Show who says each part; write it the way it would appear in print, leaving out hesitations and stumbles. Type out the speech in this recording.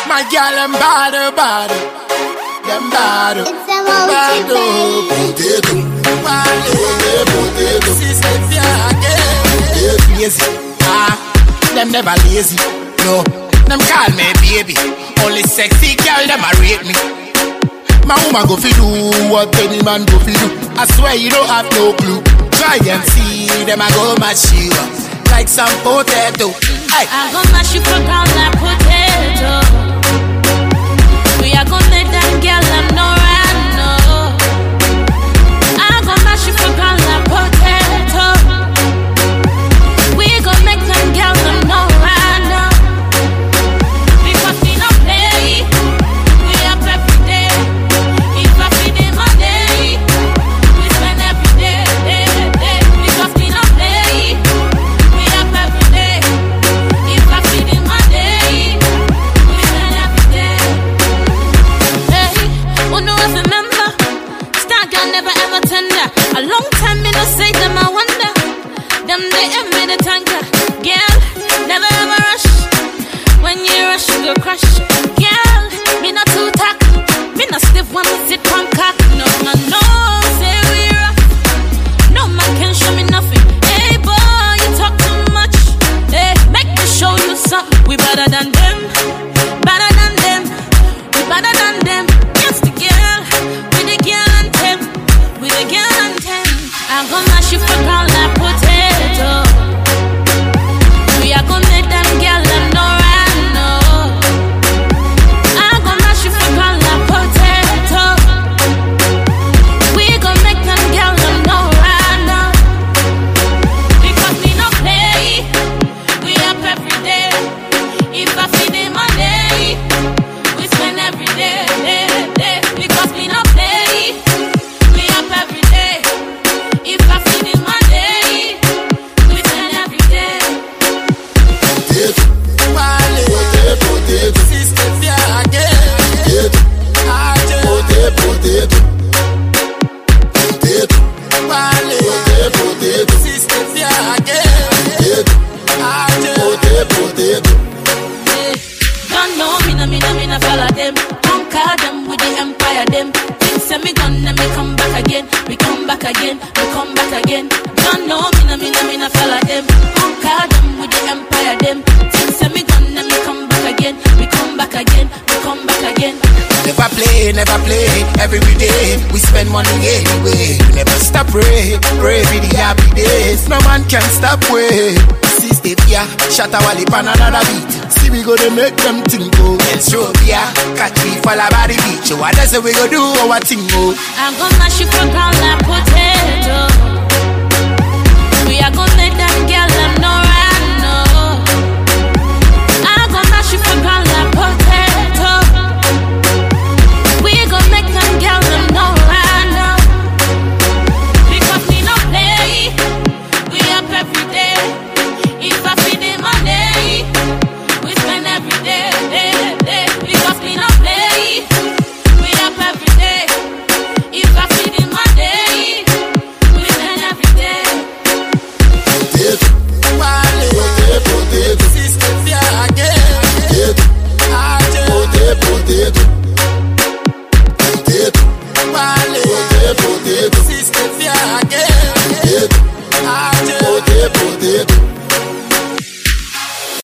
Speaker 1: My girl, them bad. Them bad.
Speaker 2: It's a multi-bag.
Speaker 1: Potato. Sister, lazy. Them never lazy. No, them call me baby. Only sexy girl, them a rate me. My woman go fi do what any man go fi do. I swear you don't have no clue. Try and see them I go mash you up like some potato. Hey.
Speaker 3: I go mash you for ground like potato. We are gonna let that girl them know right now. I go mash you for ground like potato. We gon' make them girl them know right now. Because we don't play, we up every day. If I feed them all day, we spend every day. Because we don't play, we up every day. If I feed them all day, we spend every day. Hey, who know if remember? Star girl never ever tender. A long time me no say them I wonder. Them they envy the tanker. Girl, never ever rush. When you rush, you go crush. Girl, me not too tack. Me not stiff one sit on cock. No, say we rough. No man can show me nothing. Hey boy, you talk too much. Hey, make me show you something. We better than them. Better than them. We better than them. Yes, the girl. With the girl and them. With the girl and them. I'm gonna mash you for ground like potato. We are gonna let them girl them know right now. I'm gonna mash you for ground like potato. We gonna make them girl them know right now. Because we no play, we up every day. If I feed them all day, we spend every day. Because we no play, we up every day. If I feed them all day, we spend every day.
Speaker 1: Potato. Sister, again. Potato. Sister, again. Potato.
Speaker 3: Don't know me no follow them. Conquer them with the empire them. Things say me gone and me come back again. We come back again. Don't know me no follow them. Conquer them with the empire them. Things say me gone and me come back again. We come back again.
Speaker 1: Never play, every day we spend money anyway. We never stop pray for the happy days. No man can stop way. See Stevia, shatter wally pan another beat. See we go to make them think go. And show ya, catch me fall about the beach. So what does we go do our thing go?
Speaker 3: I'm gonna mash you for ground like potato.